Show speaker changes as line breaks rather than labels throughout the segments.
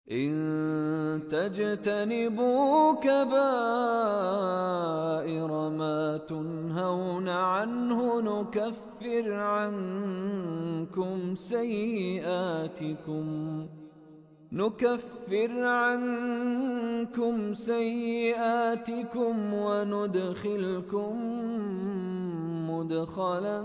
إن تجتنبوا كبائر ما تنهون عنه نكفر عنكم سيئاتكم وندخلكم مدخلا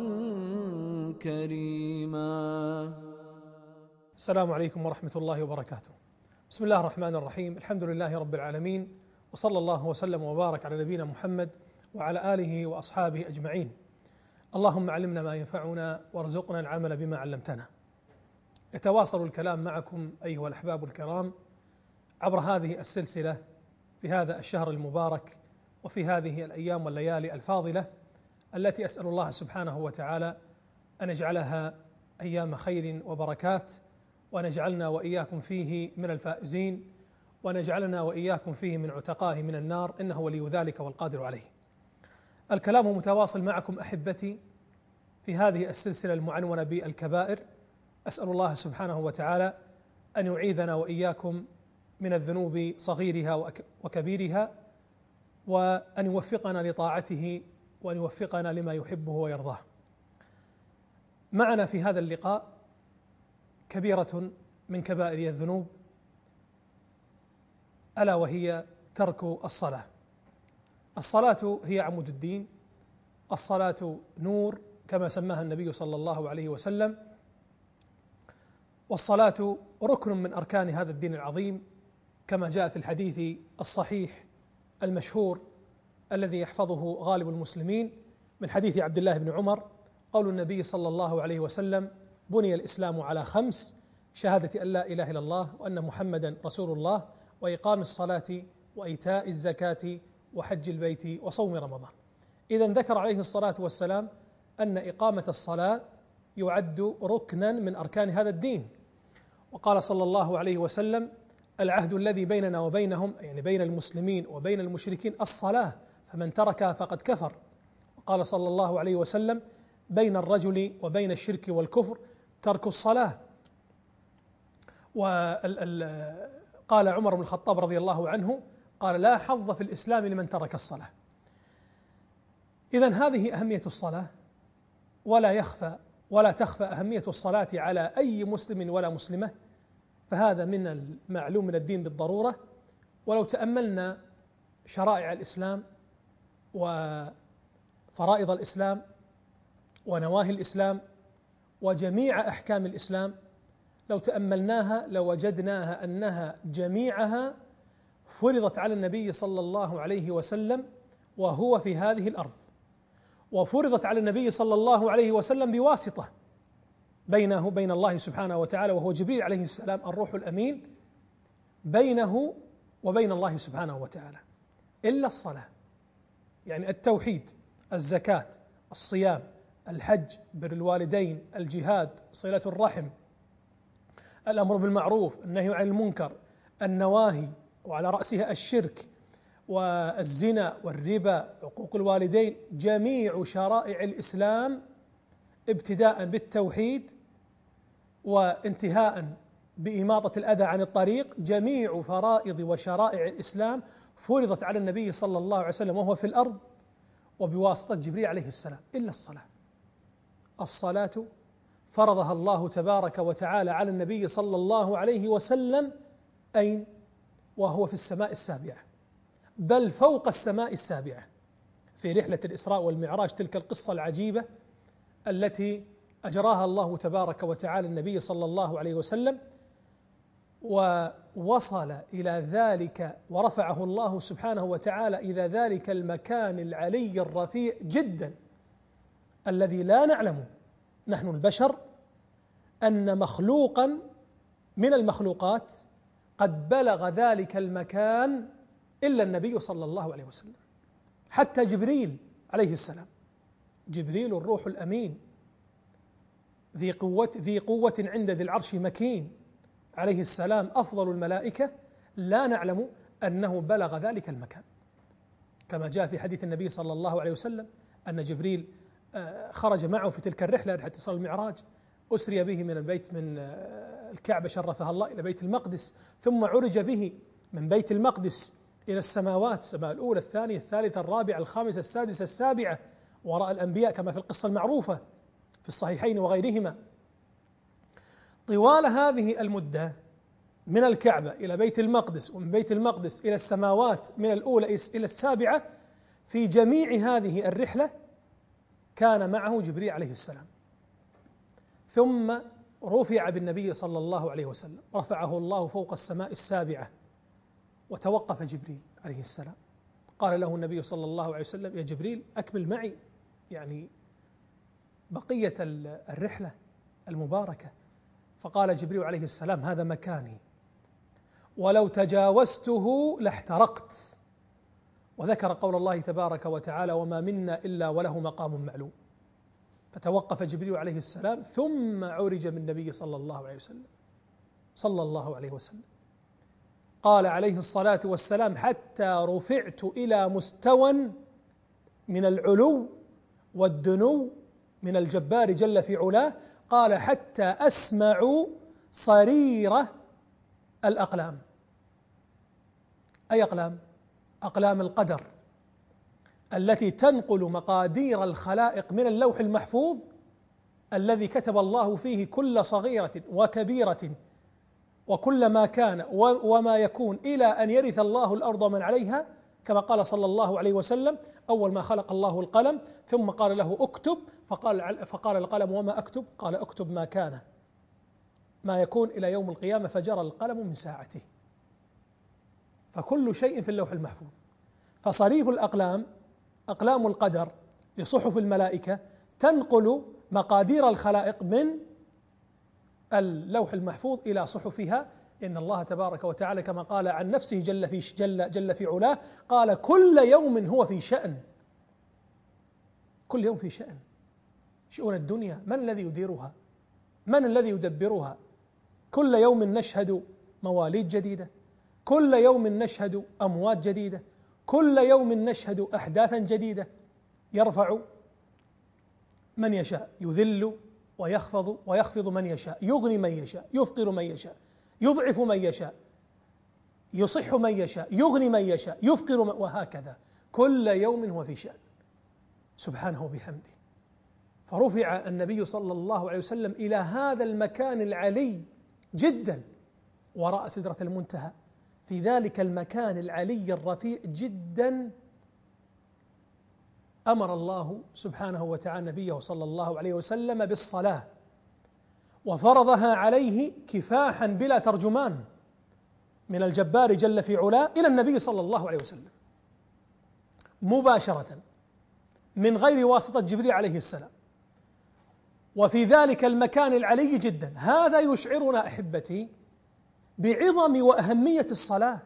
كريما.
السلام عليكم ورحمة الله وبركاته. بسم الله الرحمن الرحيم. الحمد لله رب العالمين، وصلى الله وسلم وبارك على نبينا محمد وعلى آله وأصحابه أجمعين. اللهم علمنا ما ينفعنا وارزقنا العمل بما علمتنا. يتواصل الكلام معكم أيها الأحباب الكرام عبر هذه السلسلة في هذا الشهر المبارك وفي هذه الأيام والليالي الفاضلة التي أسأل الله سبحانه وتعالى أن يجعلها أيام خير وبركات، ونجعلنا وإياكم فيه من الفائزين، ونجعلنا وإياكم فيه من عتقائه من النار، إنه ولي ذلك والقادر عليه. الكلام متواصل معكم أحبتي في هذه السلسلة المعنونة بالكبائر. أسأل الله سبحانه وتعالى أن يعيذنا وإياكم من الذنوب صغيرها وكبيرها، وأن يوفقنا لطاعته، وأن يوفقنا لما يحبه ويرضاه. معنا في هذا اللقاء كبيرة من كبائر الذنوب، ألا وهي ترك الصلاة. الصلاة هي عمود الدين، الصلاة نور كما سماها النبي صلى الله عليه وسلم، والصلاة ركن من أركان هذا الدين العظيم كما جاء في الحديث الصحيح المشهور الذي يحفظه غالب المسلمين من حديث عبد الله بن عمر، قول النبي صلى الله عليه وسلم: بني الإسلام على 5: شهادة أن لا إله إلا الله وأن محمدا رسول الله، وإقام الصلاة، وإيتاء الزكاة، وحج البيت، وصوم رمضان. إذن ذكر عليه الصلاة والسلام أن إقامة الصلاة يعد ركنا من أركان هذا الدين. وقال صلى الله عليه وسلم: العهد الذي بيننا وبينهم، يعني بين المسلمين وبين المشركين، الصلاة، فمن تركها فقد كفر. وقال صلى الله عليه وسلم: بين الرجل وبين الشرك والكفر ترك الصلاة. وقال عمر بن الخطاب رضي الله عنه: قال: لا حظ في الإسلام لمن ترك الصلاة. إذن هذه أهمية الصلاة، ولا تخفى أهمية الصلاة على أي مسلم ولا مسلمة، فهذا من المعلوم من الدين بالضرورة. ولو تأملنا شرائع الإسلام وفرائض الإسلام ونواهي الإسلام وجميع أحكام الإسلام، لو تأملناها لوجدناها أنها جميعها فرضت على النبي صلى الله عليه وسلم وهو في هذه الأرض، وفرضت على النبي صلى الله عليه وسلم بواسطة بينه وبين الله سبحانه وتعالى، وهو جبريل عليه السلام الروح الأمين، بينه وبين الله سبحانه وتعالى، إلا الصلاة، يعني التوحيد، الزكاة، الصيام، الحج، بر الوالدين، الجهاد، صلة الرحم، الأمر بالمعروف، النهي عن المنكر، النواهي، وعلى رأسها الشرك والزنا والربا، عقوق الوالدين. جميع شرائع الإسلام ابتداء بالتوحيد وانتهاء بإماطة الأذى عن الطريق، جميع فرائض وشرائع الإسلام فرضت على النبي صلى الله عليه وسلم وهو في الأرض وبواسطة جبريل عليه السلام، إلا الصلاة. الصلاة فرضها الله تبارك وتعالى على النبي صلى الله عليه وسلم أين؟ وهو في السماء السابعة، بل فوق السماء السابعة، في رحلة الإسراء والمعراج، تلك القصة العجيبة التي أجراها الله تبارك وتعالى النبي صلى الله عليه وسلم، ووصل إلى ذلك ورفعه الله سبحانه وتعالى إلى ذلك المكان العلي الرفيع جدا الذي لا نعلم نحن البشر أن مخلوقا من المخلوقات قد بلغ ذلك المكان إلا النبي صلى الله عليه وسلم. حتى جبريل عليه السلام، جبريل الروح الأمين ذي قوة عند ذي العرش مكين عليه السلام، أفضل الملائكة، لا نعلم أنه بلغ ذلك المكان، كما جاء في حديث النبي صلى الله عليه وسلم أن جبريل خرج معه في تلك الرحلة، رحلة اتصال المعراج، أسري به من البيت من الكعبة شرفها الله إلى بيت المقدس، ثم عرج به من بيت المقدس إلى السماوات، السماء الأولى الثانية الثالثة الرابعة الخامسة السادسة السابعة، وراء الأنبياء كما في القصة المعروفة في الصحيحين وغيرهما. طوال هذه المدة من الكعبة إلى بيت المقدس، ومن بيت المقدس إلى السماوات من الأولى إلى السابعة، في جميع هذه الرحلة كان معه جبريل عليه السلام. ثم رفع بالنبي صلى الله عليه وسلم، رفعه الله فوق السماء السابعة، وتوقف جبريل عليه السلام. قال له النبي صلى الله عليه وسلم: يا جبريل أكمل معي يعني بقية الرحلة المباركة. فقال جبريل عليه السلام: هذا مكاني، ولو تجاوزته لاحترقت. وذكر قول الله تبارك وتعالى: وما منا إلا وله مقام معلوم. فتوقف جبريل عليه السلام، ثم عرج من النبي صلى الله عليه وسلم صلى الله عليه وسلم. قال عليه الصلاة والسلام: حتى رفعت إلى مستوى من العلو والدنو من الجبار جل في علاه. قال: حتى أسمع صريرة الأقلام. أي أقلام؟ أقلام القدر التي تنقل مقادير الخلائق من اللوح المحفوظ الذي كتب الله فيه كل صغيرة وكبيرة وكل ما كان وما يكون إلى أن يرث الله الأرض ومن عليها، كما قال صلى الله عليه وسلم: أول ما خلق الله القلم، ثم قال له اكتب، فقال القلم: وما أكتب؟ قال: اكتب ما كان ما يكون إلى يوم القيامة، فجرى القلم من ساعته. فكل شيء في اللوح المحفوظ. فصريف الأقلام أقلام القدر لصحف الملائكة تنقل مقادير الخلائق من اللوح المحفوظ إلى صحفها. إن الله تبارك وتعالى كما قال عن نفسه جل في علاه، قال: كل يوم هو في شأن. كل يوم في شأن. شؤون الدنيا من الذي يديرها؟ من الذي يدبرها؟ كل يوم نشهد مواليد جديدة، كل يوم نشهد أموات جديدة، كل يوم نشهد أحداثا جديدة. يرفع من يشاء، يذل ويخفض من يشاء، يغني من يشاء، يفقر من يشاء، يضعف من يشاء، يصح من يشاء، يغني من يشاء، يفقر من، وهكذا كل يوم هو في شأن سبحانه وبحمده. فرفع النبي صلى الله عليه وسلم إلى هذا المكان العلي جدا وراء سدرة المنتهى. في ذلك المكان العلي الرفيع جدا أمر الله سبحانه وتعالى نبيه صلى الله عليه وسلم بالصلاة، وفرضها عليه كفاحا بلا ترجمان من الجبار جل في علاه إلى النبي صلى الله عليه وسلم مباشرة من غير واسطة جبريل عليه السلام. وفي ذلك المكان العلي جدا. هذا يشعرنا أحبتي بعظم وأهمية الصلاة.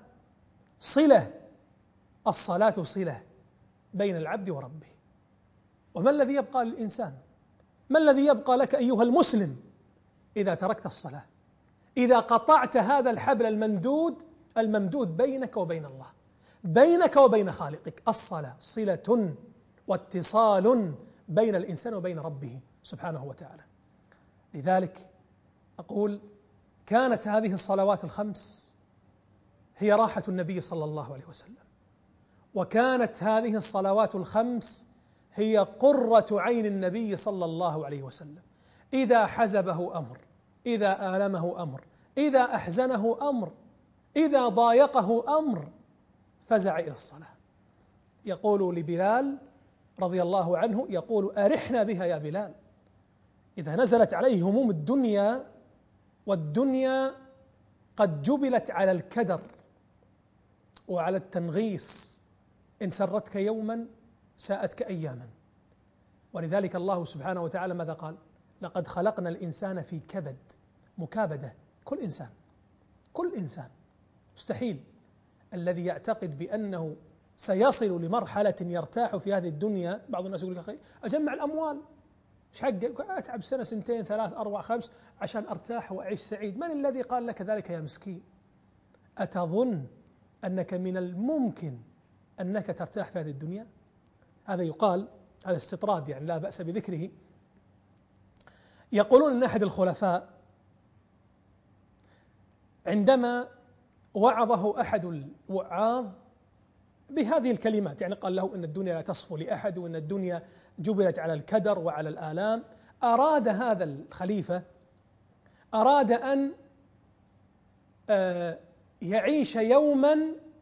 الصلاة صلة بين العبد وربه. وما الذي يبقى للإنسان؟ ما الذي يبقى لك أيها المسلم إذا تركت الصلاة؟ إذا قطعت هذا الحبل الممدود بينك وبين الله، بينك وبين خالقك. الصلاة صلة واتصال بين الإنسان وبين ربه سبحانه وتعالى. لذلك أقول: كانت هذه الصلوات الخمس هي راحة النبي صلى الله عليه وسلم، وكانت هذه الصلوات الخمس هي قرة عين النبي صلى الله عليه وسلم. إذا حزبه أمر، إذا آلمه أمر، إذا أحزنه أمر، إذا ضايقه أمر، فزع إلى الصلاة. يقول لبلال رضي الله عنه، يقول: أرحنا بها يا بلال. إذا نزلت عليه هموم الدنيا، والدنيا قد جبلت على الكدر وعلى التنغيص، إن سرتك يوما ساءتك أياما. ولذلك الله سبحانه وتعالى ماذا قال؟ لقد خلقنا الإنسان في كبد. مكابدة. كل إنسان مستحيل الذي يعتقد بأنه سيصل لمرحلة يرتاح في هذه الدنيا. بعض الناس يقول: أخي أجمع الأموال، إيش حقك؟ أتعب سنة سنتين ثلاث أربع خمس عشان أرتاح وأعيش سعيد. من الذي قال لك ذلك يا مسكين؟ أتظن أنك من الممكن أنك ترتاح في هذه الدنيا؟ هذا يقال، هذا استطراد يعني لا بأس بذكره. يقولون أن أحد الخلفاء عندما وعظه أحد الوعاظ بهذه الكلمات، يعني قال له إن الدنيا لا تصفو لأحد وإن الدنيا جبلت على الكدر وعلى الآلام، أراد هذا الخليفة أن يعيش يوما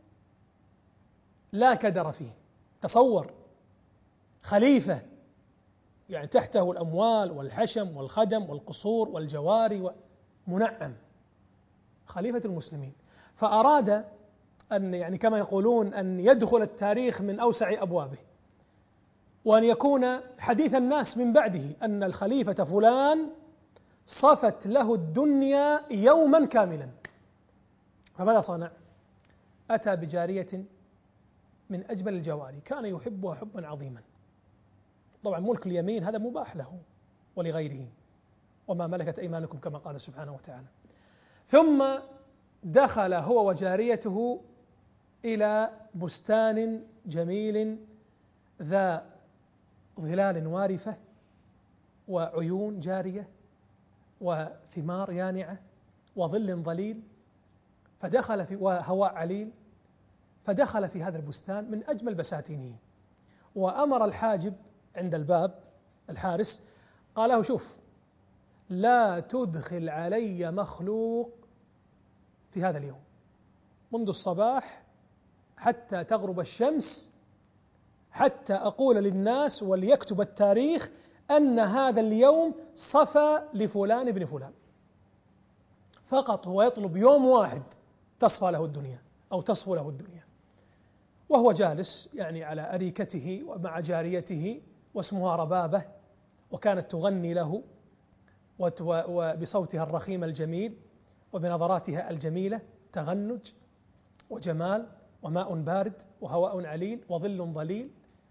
لا كدر فيه. تصور خليفة يعني تحته الأموال والحشم والخدم والقصور والجواري منعم، خليفة المسلمين، فأراد أن يعني كما يقولون أن يدخل التاريخ من أوسع أبوابه، وأن يكون حديث الناس من بعده أن الخليفة فلان صفت له الدنيا يوما كاملا. فماذا صنع؟ أتى بجارية من أجمل الجواري كان يحبها حبا عظيما. طبعا ملك اليمين هذا مباح له ولغيره، وما ملكت أيمانكم كما قال سبحانه وتعالى. ثم دخل هو وجاريته إلى بستان جميل ذا ظلال وارفة وعيون جارية وثمار يانعة وظل ظليل، فدخل في وهواء عليل، فدخل في هذا البستان من أجمل بساتينه، وأمر الحاجب عند الباب الحارس قال له: شوف، لا تدخل علي مخلوق في هذا اليوم منذ الصباح حتى تغرب الشمس، حتى أقول للناس وليكتب التاريخ أن هذا اليوم صفى لفلان بن فلان. فقط هو يطلب يوم واحد تصفى له الدنيا أو تصفو له الدنيا، وهو جالس يعني على أريكته ومع جاريته واسمها ربابة، وكانت تغني له وبصوتها الرخيم الجميل وبنظراتها الجميلة، تغنج وجمال وماء بارد وهواء عليل وظل ظليل.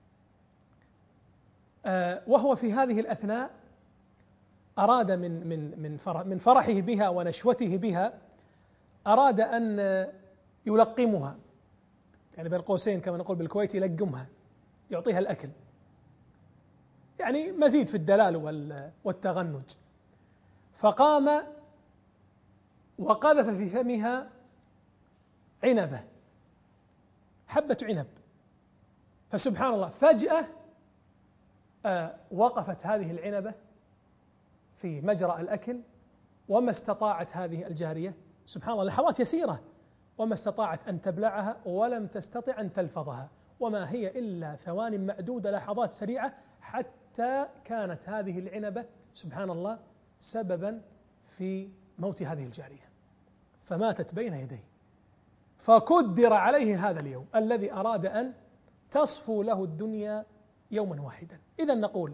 وهو في هذه الأثناء أراد من فرحه بها ونشوته بها أراد أن يلقمها، يعني بين قوسين كما نقول بالكويت يلقمها، يعطيها الأكل، يعني مزيد في الدلال والتغنج. فقام وقذف في فمها عنبة، حبة عنب، فسبحان الله فجأة وقفت هذه العنبة في مجرى الأكل، وما استطاعت هذه الجارية سبحان الله لحظات يسيرة وما استطاعت أن تبلعها ولم تستطع أن تلفظها، وما هي إلا ثوان معدودة، لحظات سريعة، حتى كانت هذه العنبة سبحان الله سببا في موت هذه الجارية، فماتت بين يديه، فكدر عليه هذا اليوم الذي أراد أن تصفو له الدنيا يوما واحدا. إذن نقول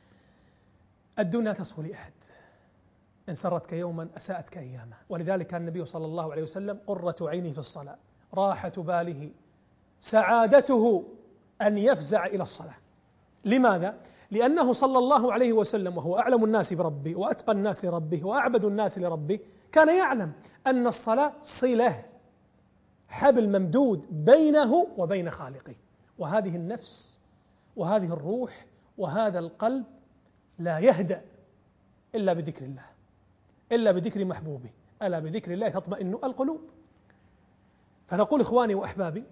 الدنيا تصفو لأحد، إن سرتك يوما أساءتك أياما، ولذلك كان النبي صلى الله عليه وسلم قرة عينه في الصلاة، راحة باله، سعادته أن يفزع إلى الصلاة. لماذا؟ لأنه صلى الله عليه وسلم وهو أعلم الناس بربه وأتقى الناس لربه وأعبد الناس لربه كان يعلم أن الصلاة صلة، حبل ممدود بينه وبين خالقه، وهذه النفس وهذه الروح وهذا القلب لا يهدأ إلا بذكر الله، إلا بذكر محبوبه، ألا بذكر الله تطمئن القلوب. فنقول إخواني وأحبابي،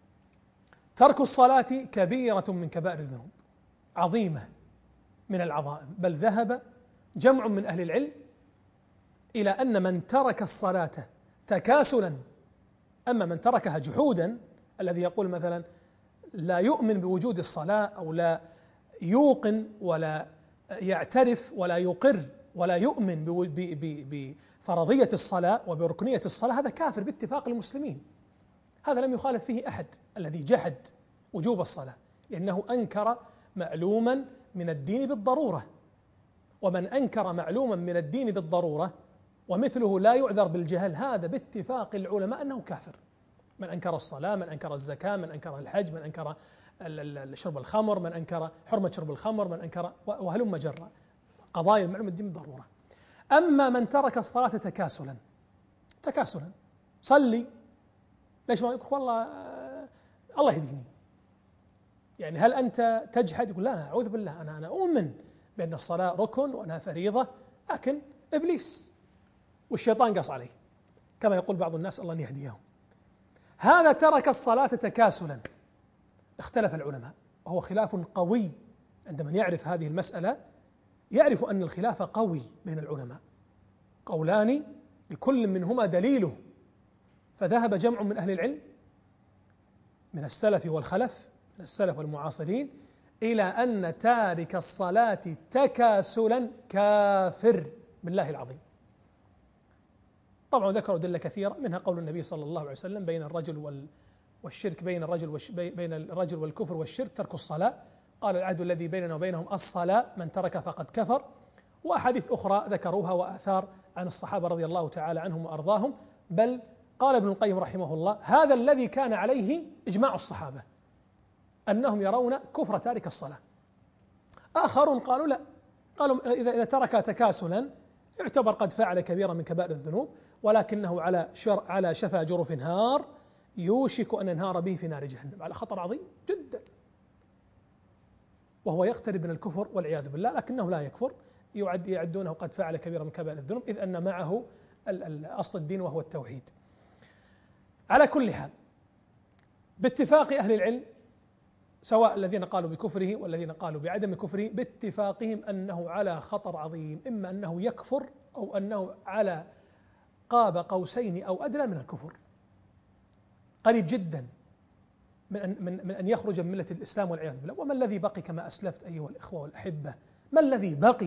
ترك الصلاة كبيرة من كبائر الذنوب، عظيمة من العظائم، بل ذهب جمع من أهل العلم إلى أن من ترك الصلاة تكاسلا، أما من تركها جحودا، الذي يقول مثلا لا يؤمن بوجود الصلاة أو لا يوقن ولا يعترف ولا يقر ولا يؤمن بفرضية الصلاة وبركنية الصلاة، هذا كافر باتفاق المسلمين، هذا لم يخالف فيه أحد الذي جحد وجوب الصلاة، لأنه أنكر معلوما من الدين بالضرورة، ومن أنكر معلوما من الدين بالضرورة ومثله لا يعذر بالجهل، هذا باتفاق العلماء أنه كافر. من أنكر الصلاة، من أنكر الزكاة، من أنكر الحج، من أنكر شرب الخمر، من أنكر حرمة شرب الخمر، من أنكر وهلم جرا، قضايا المعلومة الدين بالضرورة. أما من ترك الصلاة تكاسلا، صلي، ليش ما يقول والله الله يهديني، يعني هل أنت تجحد؟ يقول لا أعوذ بالله، أنا أؤمن بأن الصلاة ركن وأنها فريضة، لكن إبليس والشيطان قص عليه كما يقول بعض الناس، الله أن يهديهم. هذا ترك الصلاة تكاسلا. اختلف العلماء، وهو خلاف قوي. عندما يعرف هذه المسألة يعرف أن الخلاف قوي بين العلماء، قولان لكل منهما دليله. فذهب جمع من أهل العلم من السلف والخلف، من السلف والمعاصرين، إلى أن تارك الصلاة تكاسلا كافر بالله العظيم. طبعا ذكروا أدلة كثيرة، منها قول النبي صلى الله عليه وسلم بين الرجل والشرك، بين الرجل والكفر والشرك ترك الصلاة. قال العهد الذي بيننا وبينهم الصلاة، من ترك فقد كفر. وأحاديث أخرى ذكروها وآثار عن الصحابة رضي الله تعالى عنهم وأرضاهم. بل قال ابن القيم رحمه الله هذا الذي كان عليه إجماع الصحابة، أنهم يرون كفر تارك الصلاة. آخرون قالوا لا، قالوا إذا ترك تكاسلا يعتبر قد فعل كبيرا من كبائر الذنوب، ولكنه على شفا جرف هار يوشك أن ينهار به في نار جهنم، على خطر عظيم جدا، وهو يقترب من الكفر والعياذ بالله، لكنه لا يكفر. يعدونه قد فعل كبيرا من كبائر الذنوب، إذ أن معه أصل الدين وهو التوحيد. على كل حال، باتفاق أهل العلم سواء الذين قالوا بكفره والذين قالوا بعدم كفره، باتفاقهم أنه على خطر عظيم، إما أنه يكفر أو أنه على قاب قوسين أو أدنى من الكفر، قريب جدا من أن يخرج من ملة الإسلام والعياذ بالله. وما الذي بقي كما أسلفت أيها الإخوة والأحبة؟ ما الذي بقي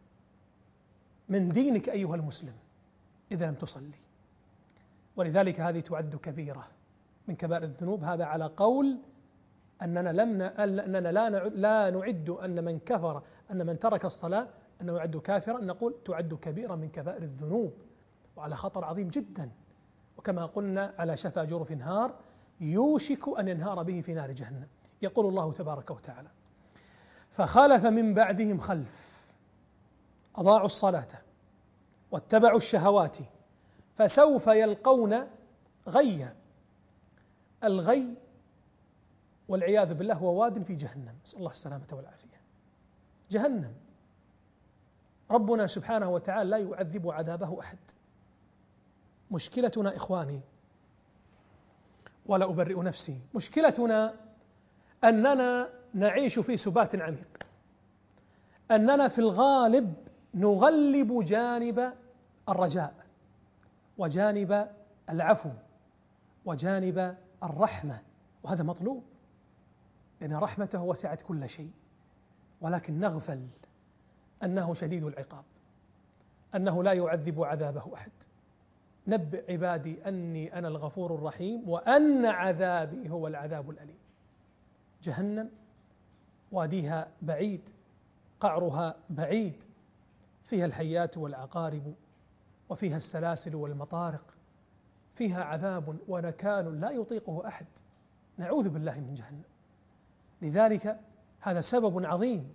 من دينك أيها المسلم إذا لم تصلي؟ ولذلك هذه تعد كبيرة من كبائر الذنوب. هذا على قول أننا لا نعد أن من كفر، أن من ترك الصلاة أنه يعد كافرا، نقول تعد كبيرة من كبائر الذنوب وعلى خطر عظيم جدا، وكما قلنا على شفا جرف هار يوشك أن ينهار به في نار جهنم. يقول الله تبارك وتعالى: فخلف من بعدهم خلف أضاعوا الصلاة واتبعوا الشهوات فسوف يلقون غيا. الغي والعياذ بالله هو واد في جهنم، نسأل الله السلامة والعافية. جهنم ربنا سبحانه وتعالى لا يعذب عذابه أحد. مشكلتنا إخواني، ولا أبرئ نفسي، مشكلتنا أننا نعيش في سبات عميق، أننا في الغالب نغلب جانب الرجاء وجانب العفو وجانب الرحمة، وهذا مطلوب لأن رحمته وسعت كل شيء، ولكن نغفل أنه شديد العقاب، أنه لا يعذب عذابه أحد. نبئ عبادي أني أنا الغفور الرحيم وأن عذابي هو العذاب الأليم. جهنم واديها بعيد، قعرها بعيد، فيها الحيات والعقارب وفيها السلاسل والمطارق، فيها عذاب ونكال لا يطيقه أحد، نعوذ بالله من جهنم. لذلك هذا سبب عظيم،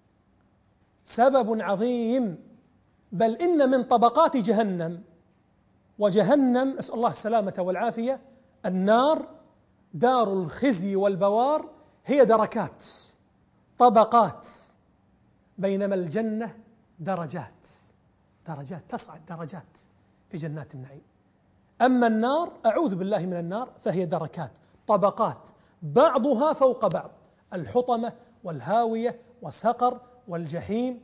سبب عظيم، بل إن من طبقات جهنم، وجهنم نسأل الله السلامة والعافية، النار دار الخزي والبوار، هي دركات طبقات، بينما الجنة درجات تصعد درجات في جنات النعيم. أما النار أعوذ بالله من النار فهي دركات طبقات بعضها فوق بعض، الحطمة والهاوية وسقر والجحيم.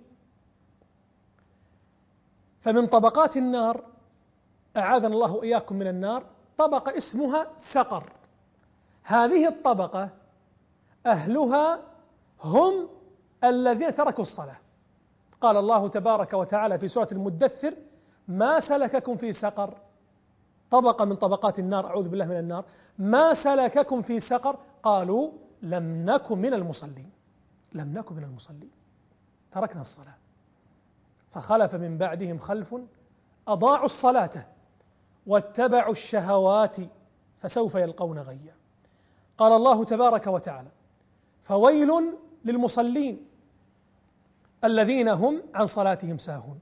فمن طبقات النار أعاذنا الله وإياكم من النار طبقة اسمها سقر. هذه الطبقة أهلها هم الذين تركوا الصلاة. قال الله تبارك وتعالى في سورة المدثر: ما سلككم في سقر، طبقة من طبقات النار أعوذ بالله من النار، ما سلككم في سقر؟ قالوا لم نكن من المصلين، لم نكن من المصلين، تركنا الصلاة. فخلف من بعدهم خلف أضاعوا الصلاة واتبعوا الشهوات فسوف يلقون غيا. قال الله تبارك وتعالى: فويل للمصلين الذين هم عن صلاتهم ساهون.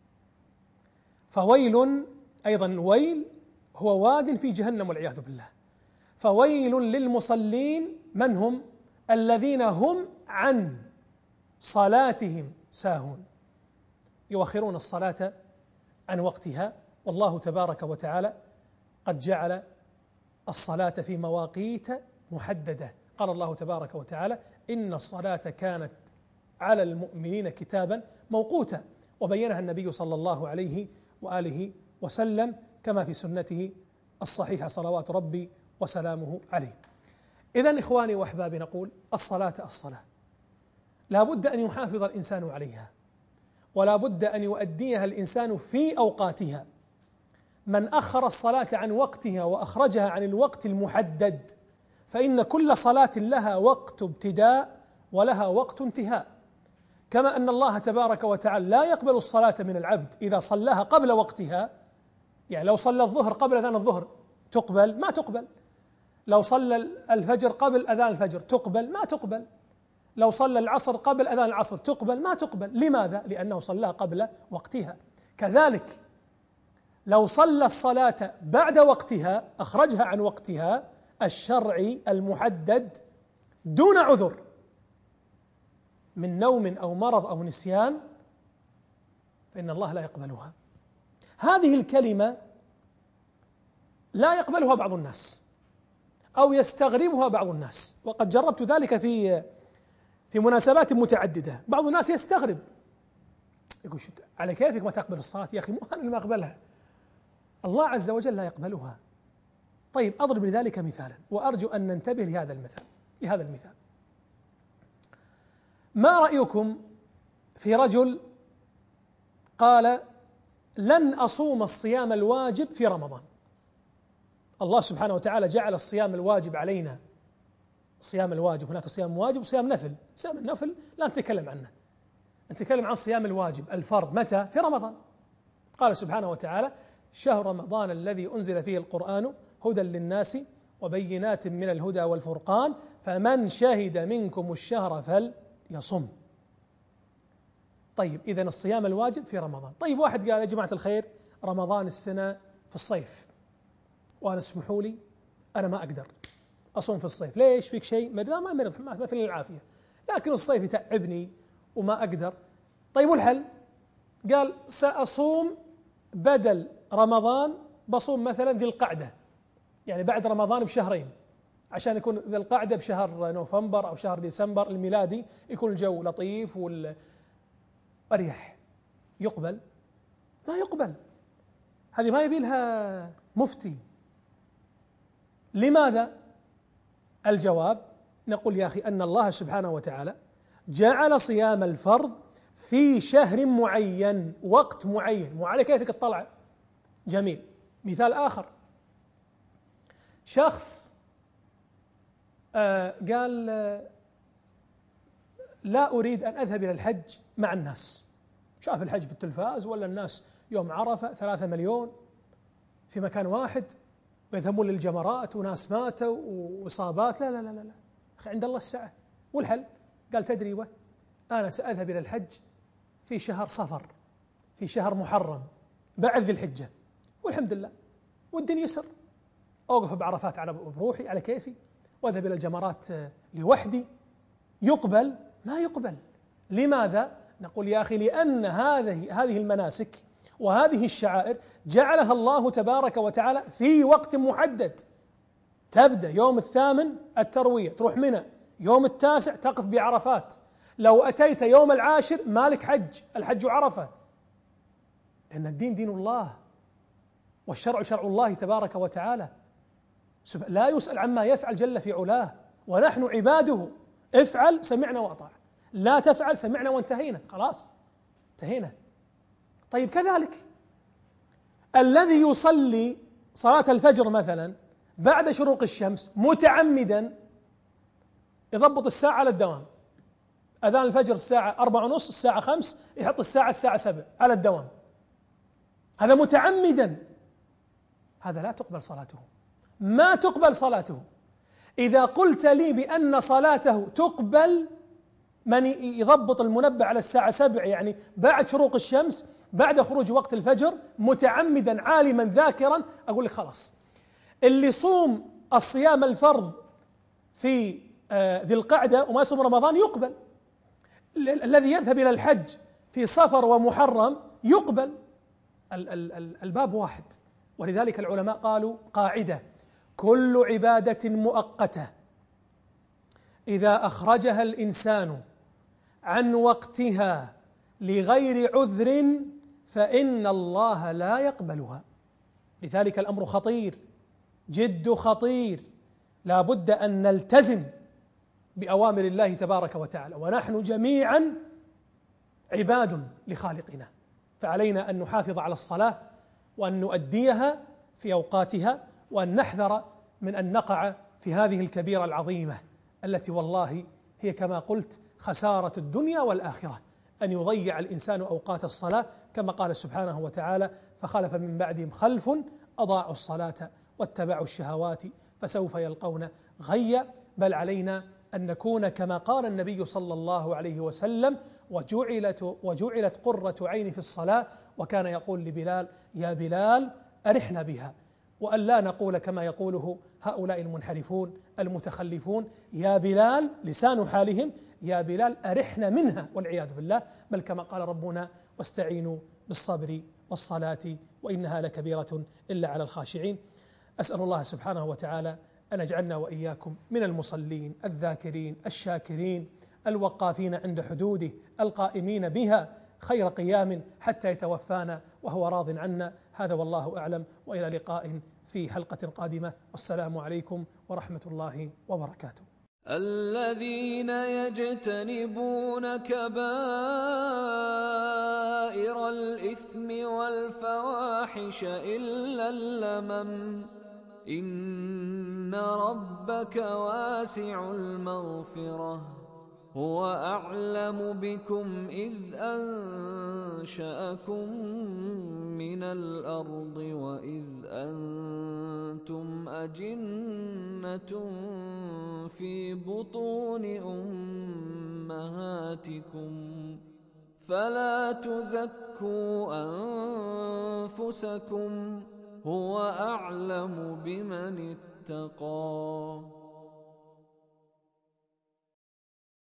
فويل أيضا، الويل هو واد في جهنم والعياذ بالله. فويل للمصلين، من هم؟ الذين هم عن صلاتهم ساهون. يؤخرون الصلاة عن وقتها، والله تبارك وتعالى قد جعل الصلاة في مواقيت محددة. قال الله تبارك وتعالى: إن الصلاة كانت على المؤمنين كتابا موقوتا، وبينها النبي صلى الله عليه وآله وسلم كما في سنته الصحيحة صلوات ربي وسلامه عليه. إذن إخواني وأحبابي، نقول الصلاة لا بد أن يحافظ الإنسان عليها، ولا بد أن يؤديها الإنسان في أوقاتها. من أخر الصلاة عن وقتها وأخرجها عن الوقت المحدد فإن كل صلاة لها وقت ابتداء ولها وقت انتهاء، كما أن الله تبارك وتعالى لا يقبل الصلاة من العبد إذا صلاها قبل وقتها. يعني لو صلى الظهر قبل أذان الظهر تقبل؟ ما تقبل. لو صلى الفجر قبل أذان الفجر تقبل؟ ما تقبل. لو صلى العصر قبل أذان العصر تقبل؟ ما تقبل. لماذا؟ لأنه صلاها قبل وقتها. كذلك لو صلى الصلاة بعد وقتها أخرجها عن وقتها الشرعي المحدد دون عذر من نوم أو مرض أو نسيان، فإن الله لا يقبلها. هذه الكلمة لا يقبلها بعض الناس أو يستغربها بعض الناس، وقد جربت ذلك في مناسبات متعددة. بعض الناس يستغرب، يقول: على كيفك ما تقبل الصلاة؟ يا أخي مو أنا اللي ما أقبلها، الله عز وجل لا يقبلها. طيب أضرب لذلك مثالا، وأرجو أن ننتبه لهذا المثال. ما رأيكم في رجل قال: لن أصوم الصيام الواجب في رمضان؟ الله سبحانه وتعالى جعل الصيام الواجب علينا، صيام الواجب، هناك صيام واجب وصيام نفل. صيام النفل لا نتكلم عنه، نتكلم عن صيام الواجب الفرض. متى؟ في رمضان. قال سبحانه وتعالى: شهر رمضان الذي أنزل فيه القرآن هدى للناس وبينات من الهدى والفرقان فمن شهد منكم الشهر فليصم. طيب إذن الصيام الواجب في رمضان. طيب واحد قال: يا جماعة الخير، رمضان السنة في الصيف، وأنا اسمحوا لي أنا ما أقدر أصوم في الصيف. ليش؟ فيك شيء؟ ما مرض، ما في العافية، لكن الصيف يتعبني وما أقدر. طيب والحل؟ قال: سأصوم بدل رمضان، بصوم مثلا ذي القعدة، يعني بعد رمضان بشهرين، عشان يكون ذي القعدة بشهر نوفمبر أو شهر ديسمبر الميلادي، يكون الجو لطيف والأريح. يقبل؟ ما يقبل. هذه ما يبي لها مفتي. لماذا؟ الجواب نقول: يا أخي أن الله سبحانه وتعالى جعل صيام الفرض في شهر معين، وقت معين، مو على كيفك تطلع. جميل. مثال آخر، شخص قال: لا أريد أن أذهب إلى الحج مع الناس. شاف الحج في التلفاز، ولا الناس يوم عرفة 3 مليون في مكان واحد ويذهبون للجمرات وناس ماتوا وإصابات. لا لا لا لا، أخي عند الله السعة. والحل؟ قال: تدري أنا سأذهب إلى الحج في شهر صفر، في شهر محرم، بعد ذي الحجة، والحمد لله والدنيا يسر، أوقف بعرفات على بروحي على كيفي، وأذهب إلى الجمرات لوحدي. يقبل؟ ما يقبل. لماذا؟ نقول: يا أخي لأن هذه المناسك وهذه الشعائر جعلها الله تبارك وتعالى في وقت محدد. تبدأ يوم 8 التروية، تروح منى، يوم 9 تقف بعرفات، لو أتيت يوم 10 مالك حج، الحج عرفة، لأن الدين دين الله والشرع شرع الله تبارك وتعالى، لا يسأل عما يفعل جل في علاه، ونحن عباده. افعل سمعنا وأطاع، لا تفعل سمعنا وانتهينا، خلاص انتهينا. طيب كذلك الذي يصلي صلاة الفجر مثلا بعد شروق الشمس متعمدا، يضبط الساعة على الدوام، أذان الفجر الساعة 4:30، الساعة 5 يحط الساعة 7 على الدوام، هذا متعمدا، هذا لا تقبل صلاته، ما تقبل صلاته. إذا قلت لي بأن صلاته تقبل من يضبط المنبه على الساعة 7، يعني بعد شروق الشمس، بعد خروج وقت الفجر، متعمدا عالما ذاكرا، أقول لك خلاص. اللي يصوم الصيام الفرض في ذي القعدة وما يصوم رمضان يقبل. الذي يذهب إلى الحج في صفر ومحرم يقبل. الباب واحد. ولذلك العلماء قالوا قاعدة: كل عبادة مؤقتة إذا أخرجها الإنسان عن وقتها لغير عذر فإن الله لا يقبلها. لذلك الأمر خطير، جد خطير، لا بد أن نلتزم بأوامر الله تبارك وتعالى، ونحن جميعا عباد لخالقنا، فعلينا أن نحافظ على الصلاة وأن نؤديها في أوقاتها، وأن نحذر من أن نقع في هذه الكبيرة العظيمة التي والله هي كما قلت خسارة الدنيا والآخرة، أن يضيع الإنسان أوقات الصلاة كما قال سبحانه وتعالى: فخلف من بعدهم خلف أضاعوا الصلاة واتبعوا الشهوات فسوف يلقون غيا. بل علينا أن نكون كما قال النبي صلى الله عليه وسلم: وجعلت قرة عيني في الصلاة. وكان يقول لبلال: يا بلال أرحنا بها. وأن لا نقول كما يقوله هؤلاء المنحرفون المتخلفون: يا بلال، لسان حالهم: يا بلال أرحنا منها، والعياذ بالله. بل كما قال ربنا: واستعينوا بالصبر والصلاة وإنها لكبيرة إلا على الخاشعين. أسأل الله سبحانه وتعالى أن يجعلنا وإياكم من المصلين الذاكرين الشاكرين الوقافين عند حدوده القائمين بها خير قيام حتى يتوفانا وهو راض عنا. هذا والله أعلم، وإلى لقاء في حلقة قادمة، والسلام عليكم ورحمة الله وبركاته.
الذين يجتنبون كبائر الإثم والفواحش إلا اللمم إن ربك واسع المغفرة هو أعلم بكم إذ أنشأكم من الأرض وإذ أنتم أجنة في بطون أمهاتكم فلا تزكوا أنفسكم هو أعلم بمن اتقى